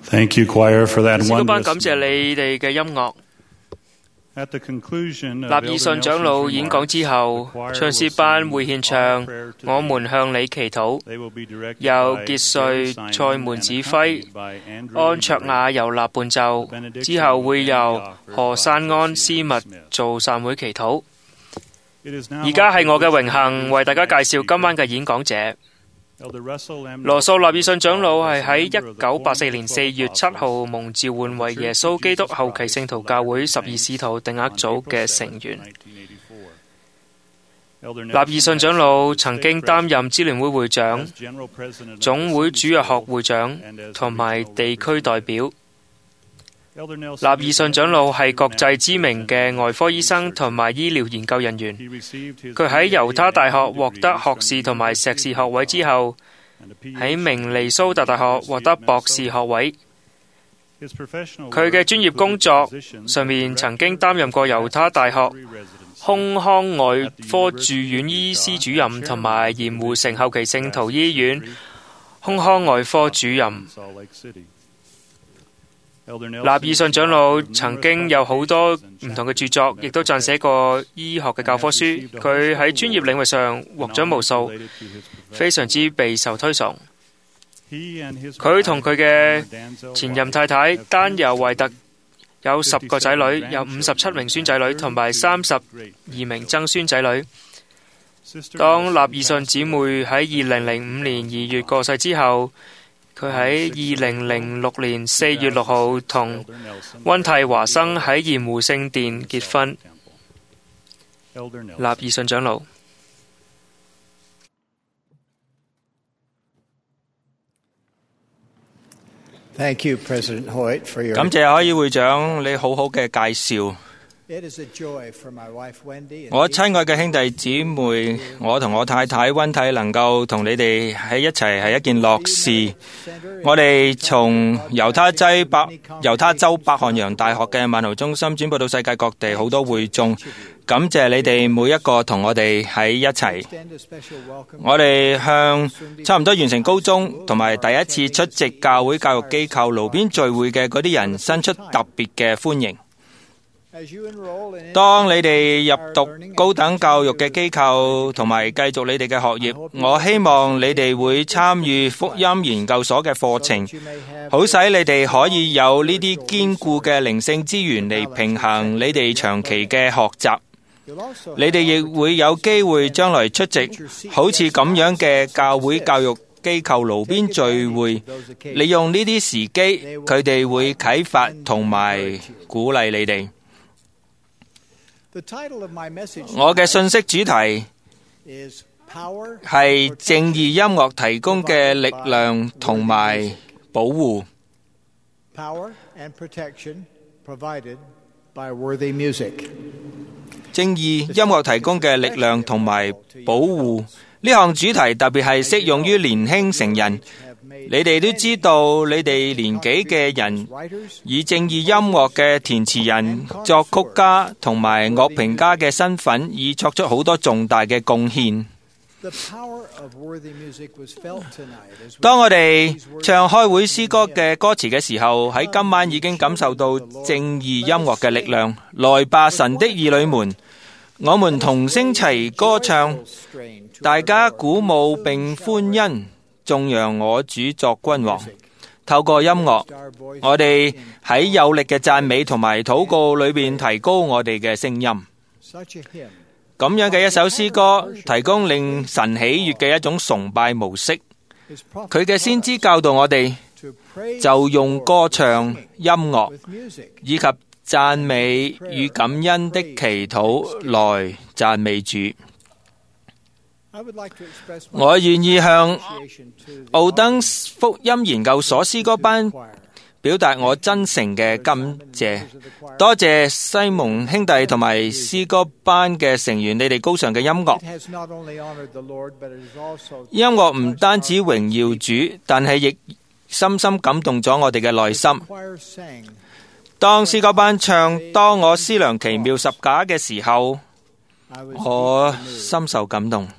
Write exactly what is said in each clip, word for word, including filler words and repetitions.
Thank you, choir, for that 詩歌班 wondrous 感謝你哋嘅音樂。 At the conclusion of 納爾遜長老演講之後，唱詩班會獻唱《我們向你祈禱》，由傑瑞塞門指揮，安卓雅尤納伴奏，之後會由何山安斯密做散會祈禱。而家係我嘅榮幸為大家介紹今晚嘅演講者。羅素納爾遜長老係喺一九八四年四月七號蒙召喚為耶穌基督後期聖徒教會十二使徒定額組嘅成員。納爾遜長老曾經擔任支聯會會長、總會主日學會長同埋地區代表。納爾遜長老係國際知名嘅外科醫生同埋醫療研究人員。佢喺猶他大學獲得學士同埋碩士學位之後，喺明尼蘇達大學獲得博士學位。佢嘅專業工作上面曾經擔任過猶他大學胸腔外科住院醫師主任同埋鹽湖城後期聖徒醫院胸腔外科主任。納爾遜長老曾經有好多唔同嘅著作，亦都撰寫過醫學嘅教科書。佢喺專業領域上獲獎無數，非常之備受推崇。佢同佢嘅前任太太丹尤維特有十個仔女，有五十七名孫仔女同埋三十二名曾孫仔女。當納爾遜姊妹喺二零零五年二月過世之後，佢喺二零零六年四月六號同溫蒂華生喺鹽湖聖殿結婚。納爾遜長老。 Thank you, President Hoyt, for your... 感謝海爾會長你好好嘅介紹。我親愛嘅兄弟姊妹，我同我太太溫蒂能夠同你哋喺一齊係一件樂事。我哋從猶他州百猶他州伯漢洋大學嘅萬豪中心轉播到世界各地好多會眾，感謝你哋每一個同我哋喺一齊。我哋向差唔多完成高中同埋第一次出席教會教育機構路邊聚會嘅嗰啲人伸出特別嘅歡迎。當你哋入讀高等教育嘅機構同埋繼續你哋嘅學業，我希望你哋會參與福音研究所嘅課程，好使你哋可以有呢啲堅固嘅靈性資源嚟平衡你哋長期嘅學習。你哋亦會有機會將來出席好似咁樣嘅教會教育機構路邊聚會，利用呢啲時機，佢哋會啟發同埋鼓勵你哋。我嘅信息主題係正義音樂提供嘅力量同埋保護。正義音樂提供嘅力量同埋保護呢項主題特別係適用於年輕成人。你哋都知道，你哋年紀嘅人以正義音樂嘅填詞人、作曲家同埋樂評家嘅身份，已作出好多重大嘅貢獻。當我哋唱開會詩歌嘅歌詞嘅時候，喺今晚已經感受到正義音樂嘅力量。來吧，神的兒女們，我們同聲齊歌唱，大家鼓舞並歡欣，頌揚我主作君王。透過音樂，我哋喺有力嘅讚美同埋禱告裏邊提高我哋嘅聲音。咁樣嘅一首詩歌，提供令神喜悅嘅一種崇拜模式。佢嘅先知教導我哋，就用歌唱、音樂以及讚美與感恩的祈禱來讚美主。我願意向奧登福音研究所詩歌班表達我真誠嘅感謝，多謝西蒙兄弟同埋詩歌班嘅成員，你哋高尚嘅音樂。音樂唔單止榮耀主，但係亦深深感動咗我哋嘅內心。當詩歌班唱《當我思量奇妙十架》嘅時候，我深受感動。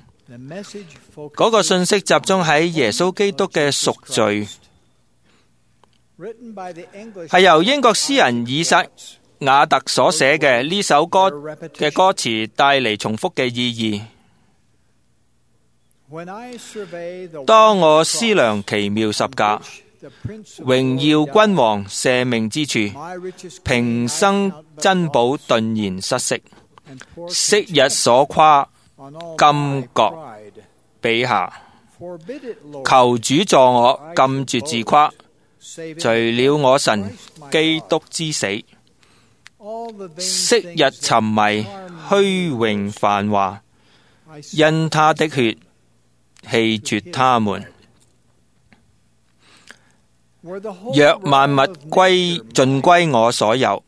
嗰個信息集中喺耶穌基督嘅贖罪。 係由英國詩人以撒雅特所寫嘅。呢首歌嘅歌詞帶嚟重複嘅意義。當我思量奇妙十架，榮耀君王赦命之處，平生珍寶頓然失色，昔日所誇今覺比下，求主助我禁絕自誇，除了我神基督之死，昔日沉迷虛榮繁華，因他的血棄絕他們。若萬物歸盡歸我所有，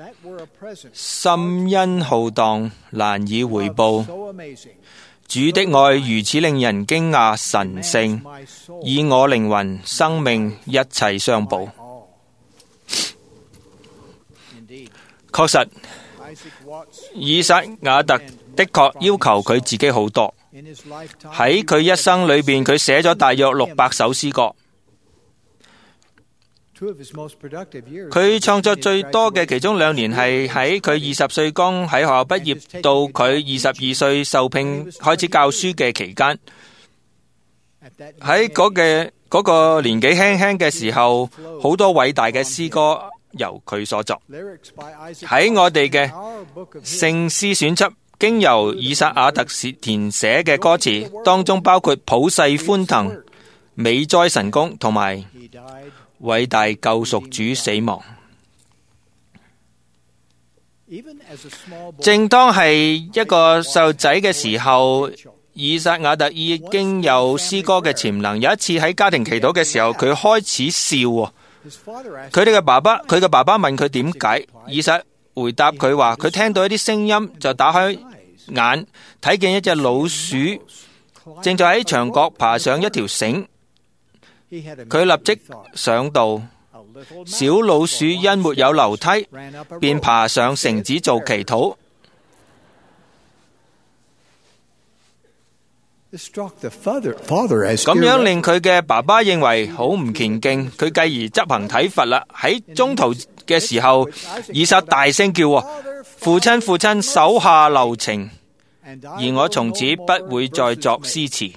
深恩浩蕩難以回報。主的愛如此令人驚訝神聖，以我靈魂生命一切相補。確實，以撒雅特的確要求佢自己好多。喺佢一生裏邊，佢寫咗大約六百首詩歌。佢創作最多嘅其中兩年係喺佢二十歲剛喺學校畢業到佢二十二歲受聘開始教書嘅期間。喺嗰嘅嗰個年紀輕輕嘅時候，好多偉大嘅詩歌由佢所作。喺我哋嘅聖詩選輯經由以撒雅特填寫嘅歌詞當中，包括普世歡騰、美哉神功同埋偉大救贖主死亡。正當係一個細路仔嘅時候，以撒雅特已經有詩歌嘅潛能。有一次喺家庭祈禱嘅時候，佢開始笑。佢哋嘅爸爸，佢嘅爸爸問佢點解，以撒回答佢話：佢聽到一啲聲音，就打開眼，睇見一隻老鼠正在喺牆角爬上一條繩。佢立即想到，小老鼠因沒有樓梯，便爬上繩子做祈禱。咁樣令佢嘅爸爸認為好唔虔敬，佢繼而執行體罰啦。喺中途嘅時候，以撒大聲叫：父親，父親，手下留情，而我從此不會再作詩詞。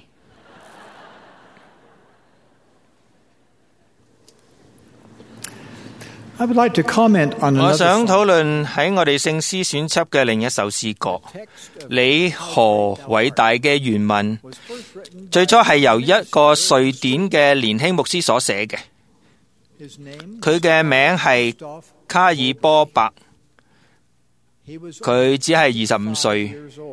I would like to comment on 我 another 想 song. 討論喺我哋聖詩選輯嘅另一首詩歌。你何偉大嘅原文，最初係由一個瑞典嘅年輕牧師所寫嘅。佢嘅名係卡爾波伯，佢只係二十五歲。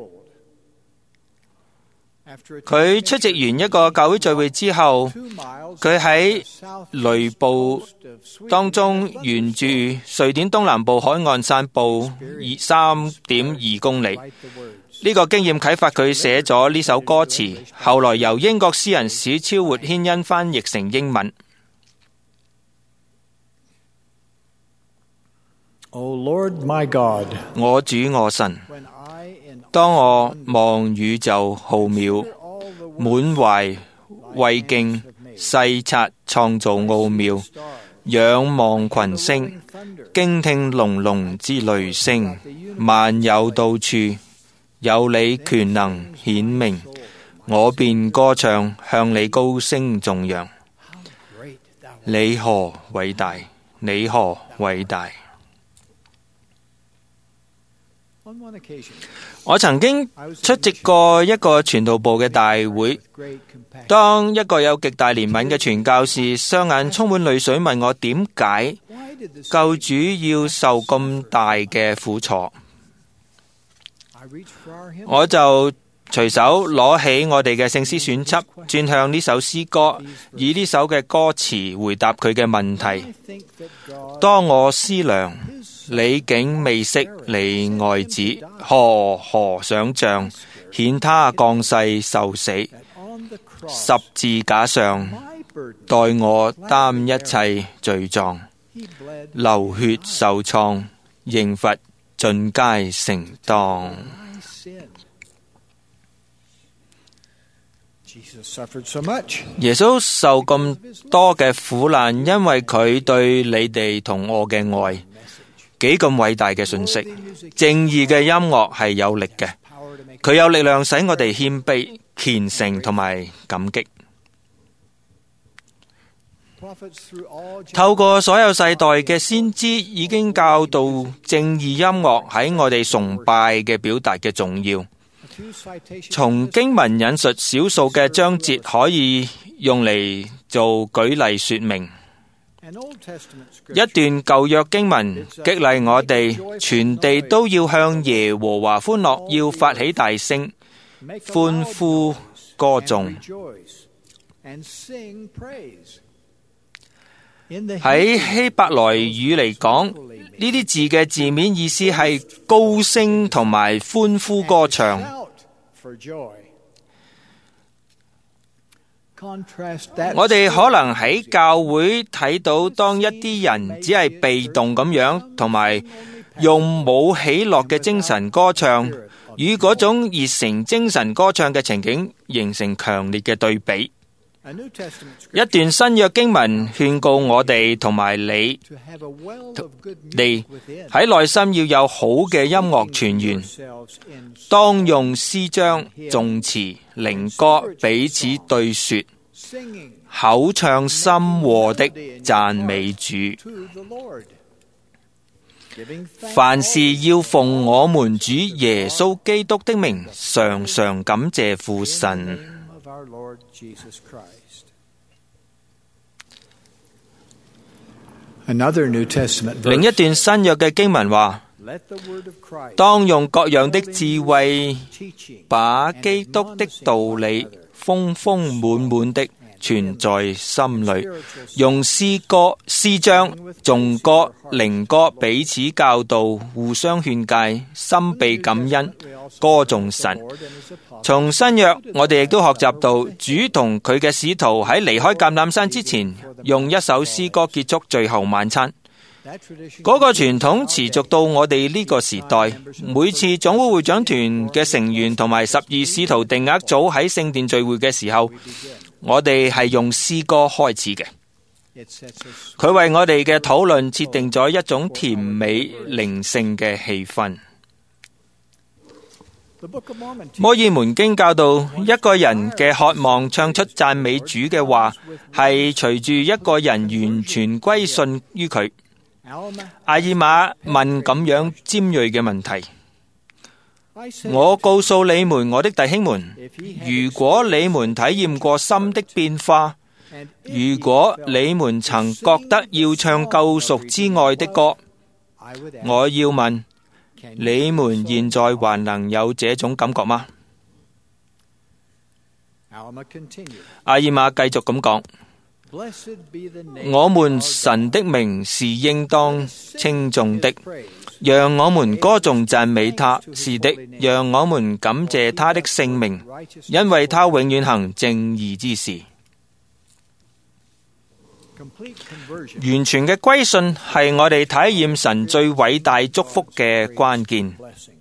佢出席完一個教會聚會之後，佢喺雷布當中沿住瑞典東南部海岸散步二三點二公里。呢個經驗啟發佢寫咗呢首歌詞，後來由英國詩人史超活牽恩翻譯成英文。 O Lord my God, 我主我神，當我望宇宙浩渺，滿懷畏敬，細察創造奧妙，仰望群星，驚聽隆隆之雷聲，萬有到處有你權能顯明，我便歌唱向你高聲頌揚。你何偉大，你何偉大。我曾經出席過一個傳道部嘅大會，當一個有極大憐憫嘅傳教士雙眼充滿淚水問我點解救主要受咁大嘅苦楚，我就隨手攞起我哋嘅聖詩選輯，轉向呢首詩歌，以呢首嘅歌詞回答佢嘅問題。當我思量你竟未惜你愛子，何何想象顯他降世受死，十字架上代我擔一切罪狀，流血受創，刑罰盡皆承當。 耶穌受咁多嘅苦難，因為佢對你哋同我嘅愛，幾咁偉大嘅信息。正義嘅音樂係有力嘅，佢有力量使我哋謙卑、虔誠同埋感激。透過所有世代嘅先知已經教導正義音樂喺我哋崇拜嘅表達嘅重要。從經文引述少數嘅章節可以用嚟做舉例說明。一段舊約經文激勵我哋，全地都要向耶和華歡樂，要發起大聲，歡呼歌頌。喺希伯來語嚟講，呢啲字嘅字面意思係高聲同埋歡呼歌唱。我哋可能喺教會睇到，當一啲人只係被動咁樣，同埋用冇喜樂嘅精神歌唱，與嗰種熱誠精神歌唱嘅情景形成強烈嘅對比。一段新約經文勸告我哋同埋你哋喺內心要有好嘅音樂泉源，當用詩章、頌詞、靈歌彼此對說，口唱心和的讚美主。凡事要奉我們主耶穌基督的名，常常感謝父神。另一段新約嘅經文話，當用各樣的智慧，把基督的道理豐豐滿滿的存在心裏，用詩歌、詩章、頌歌、靈歌彼此教導，互相勸誡，心備感恩，歌頌神。從新約，我哋亦都學習到主同佢嘅使徒喺離開橄欖山之前，用一首詩歌結束最後晚餐。嗰個傳統持續到我哋呢個時代。每次總會會長團嘅成員同埋十二使徒定額組喺聖殿聚會嘅時候，我哋係用詩歌開始嘅。佢為我哋嘅討論設定咗一種甜美靈性嘅氣氛。摩爾門經教導，一個人嘅渴望唱出讚美主嘅話，係隨住一個人完全歸信於佢。阿爾瑪問咁樣尖銳嘅問題：我告訴你們，我的弟兄們，如果你們體驗過心的變化，如果你們曾覺得要唱救贖之愛的歌，我要問，你們現在還能有這種感覺嗎？阿爾瑪繼續咁講：我們神的名是應當稱頌的，讓我們歌頌讚美他。是的，讓我們感謝他的聖名，因為他永遠行正義之事。完全嘅歸信係我哋體驗神最偉大祝福嘅關鍵。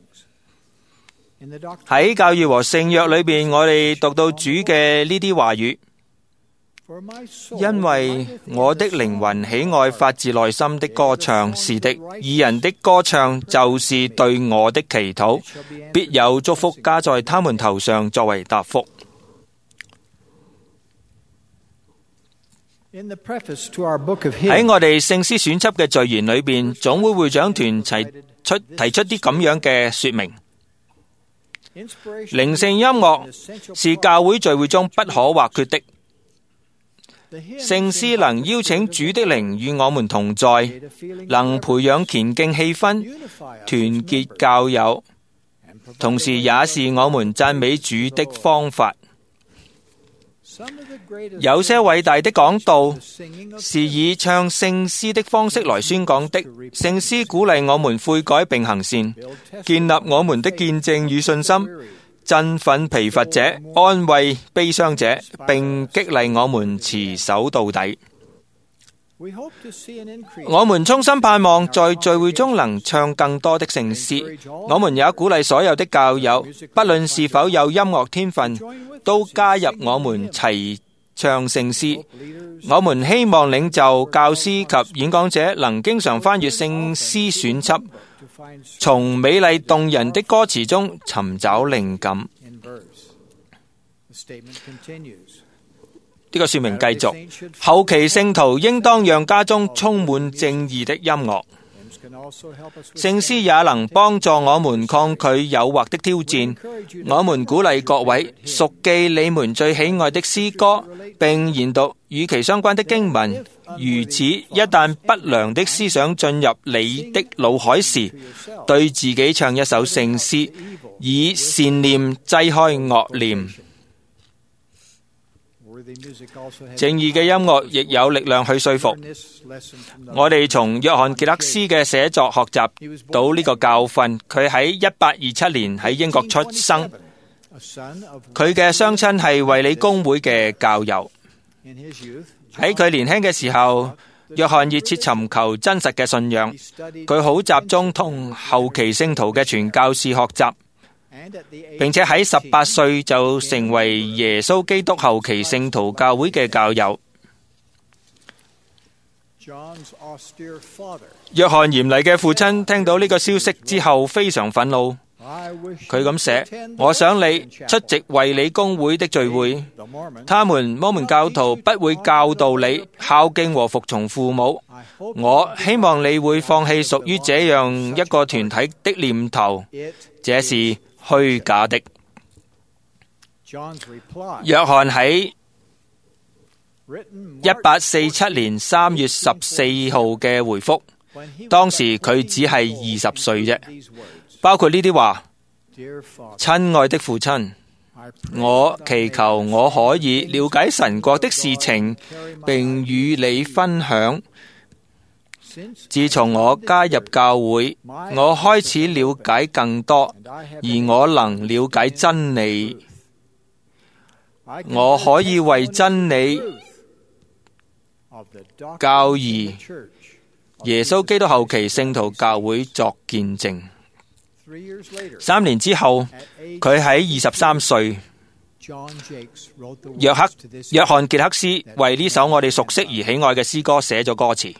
喺教義和聖約裏邊，我哋讀到主嘅呢啲話語：因為我的靈魂喜愛發自內心的歌唱。是的，義人的歌唱就是對我的祈禱，必有祝福加在他們頭上作為答覆。喺我哋聖詩選輯嘅序言裏邊，總會會長團提出提出啲咁樣嘅說明：靈性音樂是教會聚會中不可或缺的。聖詩能邀請主的靈與我們同在，能培養虔敬氣氛，團結教友，同時也是我們讚美主的方法。有些偉大的講道是以唱聖詩的方式來宣講的。聖詩鼓勵我們悔改並行善，建立我們的見證與信心，振奮疲乏者，安慰悲傷者，並激勵我們持守到底。 我們衷心盼望在聚會中能唱更多的聖詩。我們也鼓勵所有的教友，不論是否有音樂天分，都加入我們齊唱聖詩。我們希望領袖、教師及演講者能經常翻閱聖詩選輯，從美麗動人的歌詞中尋找靈感。呢個說明繼續，後期聖徒應當讓家中充滿正義的音樂。聖詩也能幫助我們抗拒誘惑的挑戰。我們鼓勵各位熟記你們最喜愛的詩歌，並研讀與其相關的經文。如此，一旦不良的思想進入你的腦海時，對自己唱一首聖詩，以善念擠開惡念。正義嘅音樂亦有力量去說服。我哋從約翰傑克斯嘅寫作學習到呢個教訓。佢喺一八二七年喺英國出生，佢嘅雙親係衛理公會嘅教友。喺佢年輕嘅時候，約翰熱切尋求真實嘅信仰，佢好集中同後期聖徒嘅傳教士學習，並且喺十八歲就成為耶穌基督後期聖徒教會嘅教友。約翰嚴厲嘅父親聽到呢個消息之後非常憤怒，佢咁寫：我想你出席衛理公會的聚會，他們摩門教徒不會教導你孝敬和服從父母。我希望你會放棄屬於這樣一個團體的念頭，這是虛假的。約翰喺一八四七年三月十四號嘅回覆，當時佢只係二十歲啫，包括呢啲話：親愛的父親，我祈求我可以了解神國的事情，並與你分享。自從我加入教會，我開始了解更多，而我能了解真理。我可以為真理、教義、耶穌基督後期聖徒教會作見證。三年之後，佢喺二十三歲，約克約翰傑克斯為呢首我哋熟悉而喜愛嘅詩歌寫咗歌詞。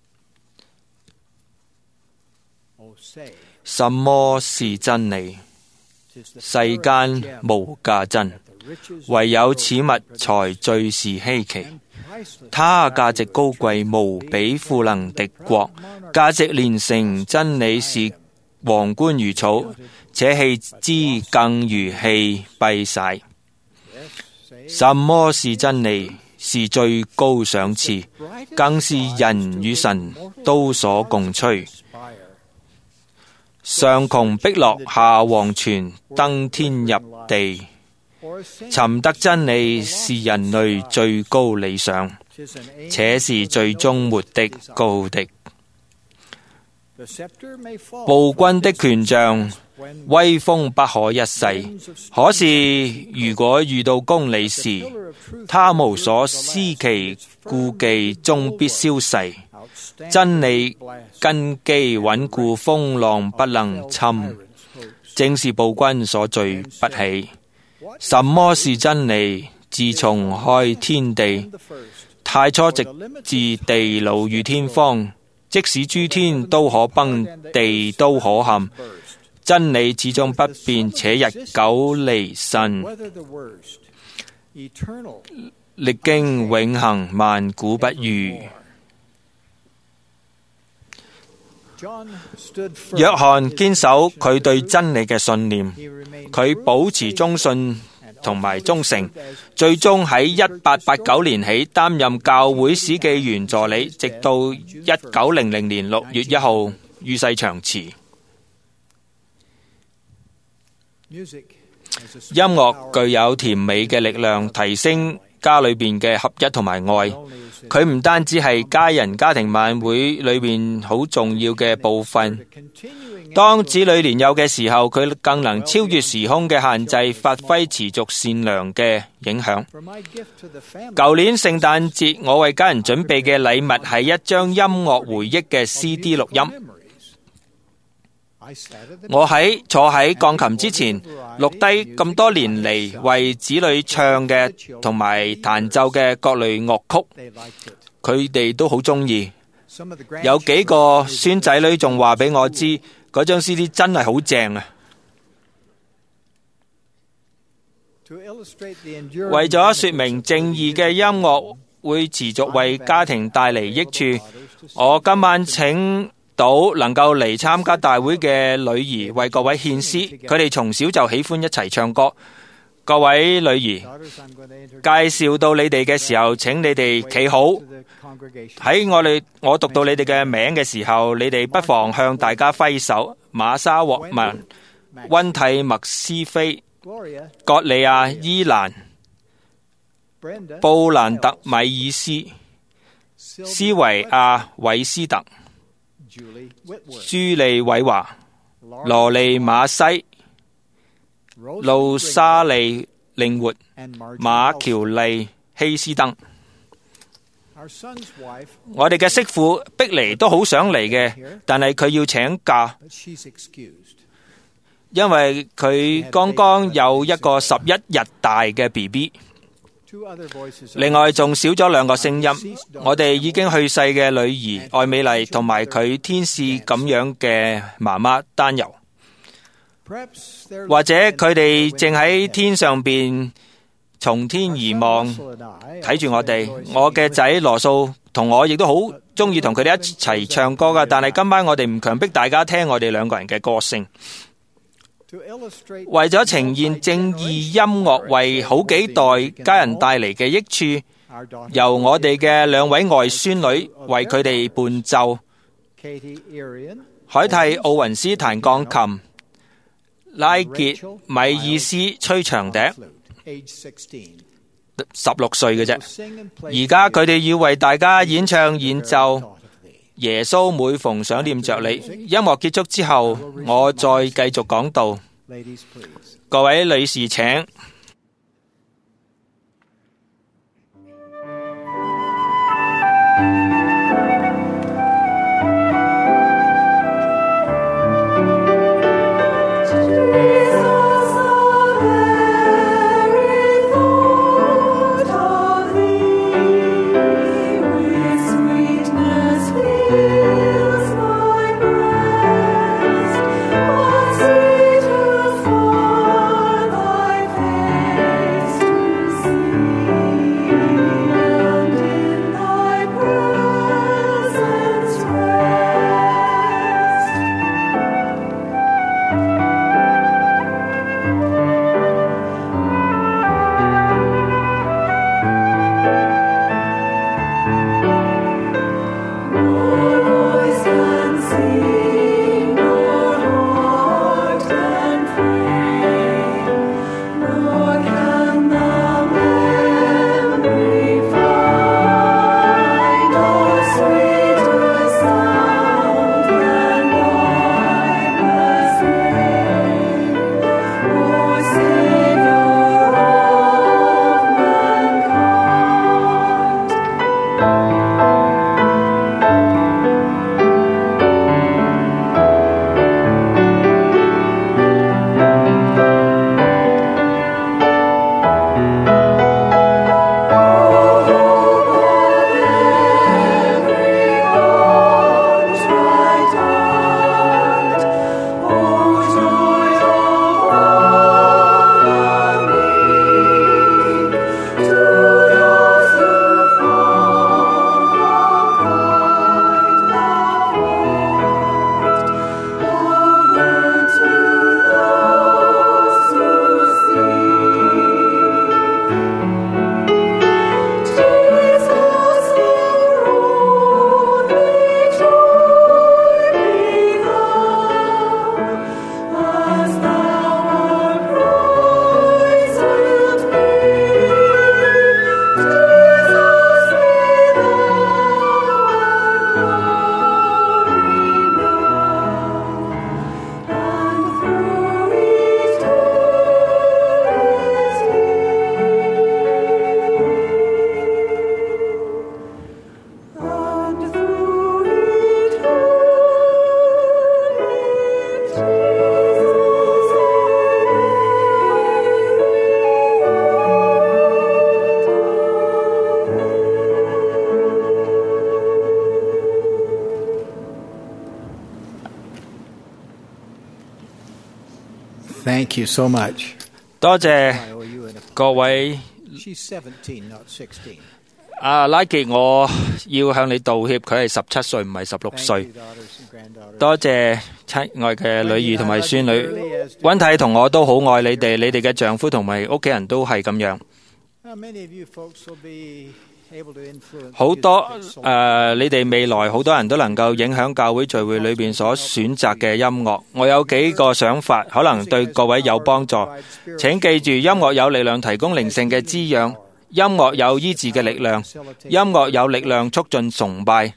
什麼是真理？世間無價珍，唯有此物才最是稀奇。它價值高貴，無比賦能敵國，價值連城。真理是皇冠如草，且棄之更如棄敝屣。什麼是真理？是最高賞賜，更是人與神都所共吹。上窮碧落下黃泉，登天入地，尋得真理是人類最高理想，且是最終末的高的。暴君的權杖威風不可一世，可是如果遇到公理時，他無所思其顧忌，終必消逝。真理根基穩固，風浪不能侵，正是暴君所罪不起。什麼是真理？自從開天地，太初直至地老與天荒，即使諸天都可崩，地都可陷，真理始終不變，且日久彌新，歷經永恆，萬古不渝。約翰堅守佢對真理嘅信念，佢保持忠信同埋忠誠，最終喺一八八九年起擔任教會史記員助理，直到一九零零年六月一號與世長辭。音樂具有甜美嘅力量，提升家裏邊嘅合一同埋愛。佢唔單止係家人家庭晚會裏邊好重要嘅部分，當子女年幼嘅時候，佢更能超越時空嘅限制，發揮持續善良嘅影響。舊年聖誕節，我為家人準備嘅禮物係一張音樂回憶嘅 C D 錄音。我喺坐喺鋼琴之前，錄低咁多年嚟為子女唱嘅同埋彈奏嘅各類樂曲，佢哋都好鍾意。有幾個孫仔女仲話俾我知，嗰張 C D 真係好正啊！為咗說明正義嘅音樂會持續為家庭帶嚟益處，我今晚請到能夠嚟參加大會嘅女兒為各位獻詩。佢哋從小就喜歡一齊唱歌。各位女兒，介紹到你哋嘅時候，請你哋企好。喺我哋我讀到你哋嘅名嘅時候，你哋不妨向大家揮手。瑪莎沃文、溫蒂麥斯菲、葛利亞伊蘭、布蘭特米爾斯、斯維亞韋斯特、朱利偉華、羅利馬西、路沙利令活、馬喬利希斯登。我哋嘅媳婦碧妮都好想嚟嘅，但係佢要請假，因為佢剛剛有一個十一日大嘅 B B。另外仲少咗兩個聲音，我哋已經去世嘅女兒愛美麗同埋佢天使咁樣嘅媽媽丹柔，或者佢哋正喺天上邊從天而望睇住我哋。我嘅仔羅素同我亦都好中意同佢哋一齊唱歌噶，但係今晚我哋唔強迫大家聽我哋兩個人嘅歌聲。為咗呈現正義音樂為好幾代家人帶嚟嘅益處，由我哋嘅兩位外孫女為佢哋伴奏。海蒂奧雲斯彈鋼琴，拉傑米爾斯吹長笛，十六歲嘅啫。而家佢哋要為大家演唱演奏耶穌每逢想念着你。音樂結束之後，我再繼續講道。各位女士請。 Thy Thank you so much. 多謝各位。阿拉傑，我要向你道歉，佢係十七歲，唔係十六歲。多謝親愛嘅女兒同埋孫女，溫太同我都好愛你哋，你哋嘅丈夫同埋屋企人都係咁樣。好多誒、呃，你哋未來好多人都能夠影響教會聚會裏邊所選擇嘅音樂。我有幾個想法，可能對各位有幫助。請記住，音樂有力量提供靈性嘅滋養，音樂有醫治嘅力量，音樂有力量促進崇拜。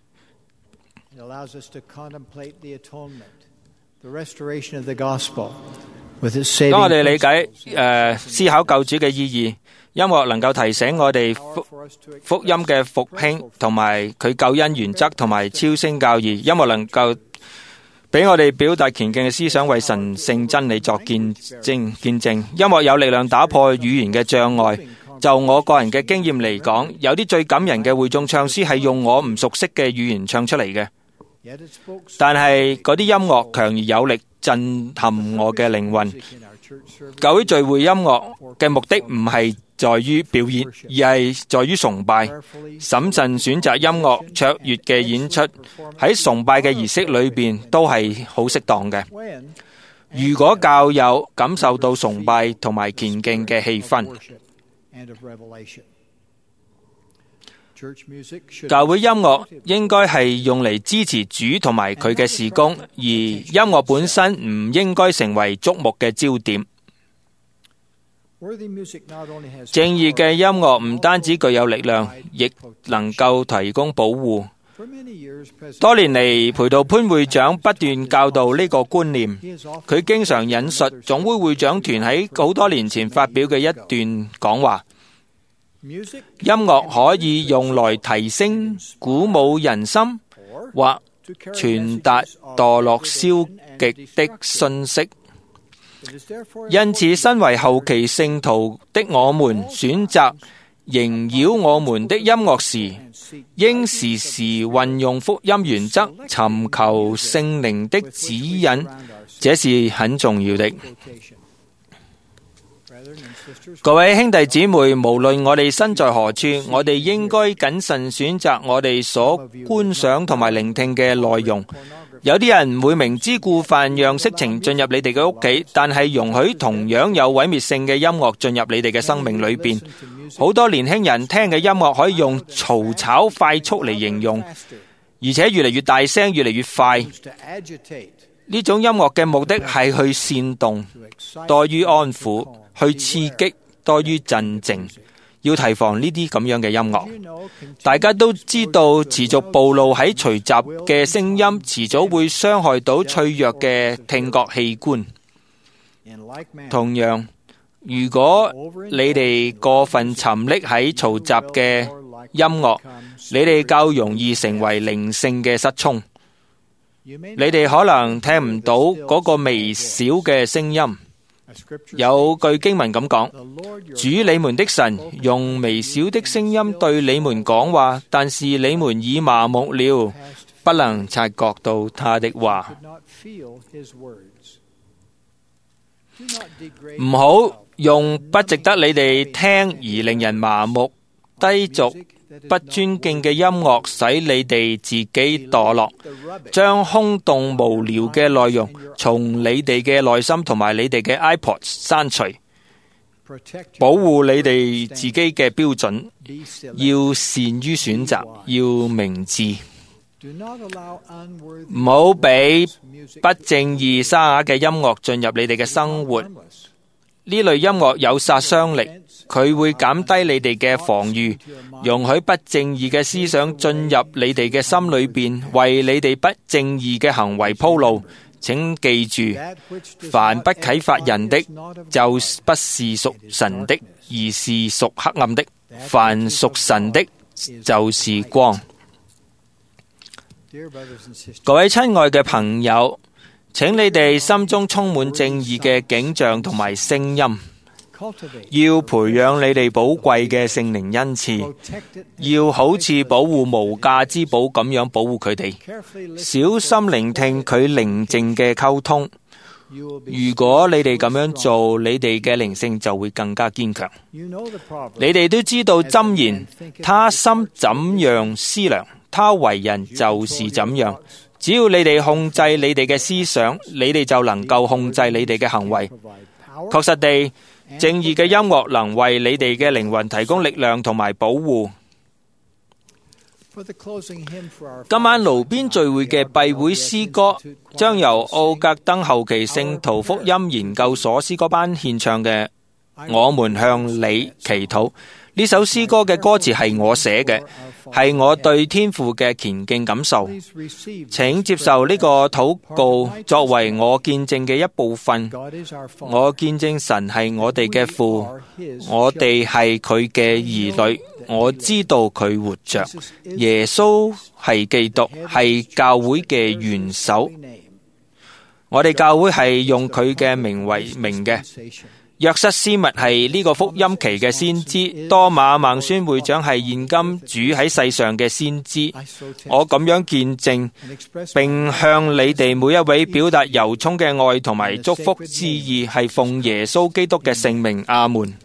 當我哋理解誒、呃、思考救主嘅意義，音樂能夠提醒我哋福福音嘅復興同埋佢救恩原則同埋超聲教義。音樂能夠俾我哋表達虔敬嘅思想，為神聖真理作見證見證。音樂有力量打破語言嘅障礙。就我個人嘅經驗嚟講，有啲最感人嘅會眾唱詩係用我唔熟悉嘅語言唱出嚟嘅，但係嗰啲音樂強而有力，震撼我嘅靈魂。教會聚會音樂嘅目的唔係在於表演，而係在於崇拜。審慎選擇音樂卓越嘅演出喺崇拜嘅儀式裏邊都係好適當嘅。如果教友感受到崇拜同埋虔敬嘅氣氛，教會音樂應該係用嚟支持主同埋佢嘅事工，而音樂本身唔應該成為矚目嘅焦點。正義嘅音樂唔單止具有力量，亦能夠提供保護。多年嚟，培道潘會長不斷教導呢個觀念。佢經常引述總會會長團喺好多年前發表嘅一段講話：音樂可以用來提升、鼓舞人心，或傳達墮落消極的訊息。因此，身為後期聖徒的我們，選擇縈繞我們的音樂時，應時時運用福音原則，尋求聖靈的指引，這是很重要的。各位兄弟姊妹，無論我哋身在何處，我哋應該謹慎選擇我哋所觀賞同埋聆聽嘅內容。有啲人唔會明知故犯讓色情進入你哋嘅屋企，但係容許同樣有毀滅性嘅音樂進入你哋嘅生命裏邊。好多年輕人聽嘅音樂可以用嘈吵快速嚟形容，而且越嚟越大聲，越嚟越快。呢種音樂嘅目的係去煽動多於安撫，去刺激多於鎮靜。要提防呢啲咁樣嘅音樂。大家都知道，持續暴露喺隨集嘅聲音，遲早會傷害到脆弱嘅聽覺器官。同樣，如果你哋過分沉溺喺嘈雜嘅音樂，你哋較容易成為靈性嘅失聰。你哋可能聽唔到嗰個微小嘅聲音。有句經文咁講：主你們的神用微小的聲音對你們講話，但是你們已麻木了，不能察覺到他的話。唔好用不值得你哋聽而令人麻木、低俗、不尊敬嘅音樂使你哋自己墮落，將空洞無聊嘅內容從你哋嘅內心同埋你哋嘅 iPod 刪除，保護你哋自己嘅標準，要善於選擇，要明智，唔好俾不正義沙啞嘅音樂進入你哋嘅生活。呢類音樂有殺傷力，佢會減低你哋嘅防禦，容許不正義嘅思想進入你哋嘅心裏邊，為你哋不正義嘅行為鋪路。請記住，凡不啟發人的，就不是屬神的，而是屬黑暗的；凡屬神的，就是光。各位親愛嘅朋友，請你哋心中充滿正義嘅景象同埋聲音，要培養你哋寶貴嘅聖靈恩賜，要好似保護無價之寶咁樣保護佢哋，小心聆聽佢寧靜嘅溝通。 如果你哋咁樣做，你哋嘅靈性就會更加堅強。你哋都知道箴言，他心怎樣思量，他為人就是怎樣。只要你哋控制你哋嘅思想，你哋就能夠控制你哋嘅行為。確實地，正義嘅音樂能為你哋嘅靈魂提供力量同埋保護。今晚爐邊聚會嘅閉會詩歌將由奧格登後期聖徒福音研究所詩歌班獻唱嘅《我們向你祈禱》。呢首詩歌嘅歌詞係我寫嘅，係我對天父嘅虔敬感受。請接受呢個禱告作為我見證嘅一部分。我見證神係我哋嘅父，我哋係佢嘅兒女。我知道佢活着，耶穌係基督，係教會嘅元首。我哋教會係用佢嘅名為名嘅。約瑟斯密係呢個福音期嘅先知，多馬孟孫會長係現今主喺世上嘅先知。我咁樣見證，並向你哋每一位表達由衷嘅愛同埋祝福之意，係奉耶穌基督嘅聖名，阿門。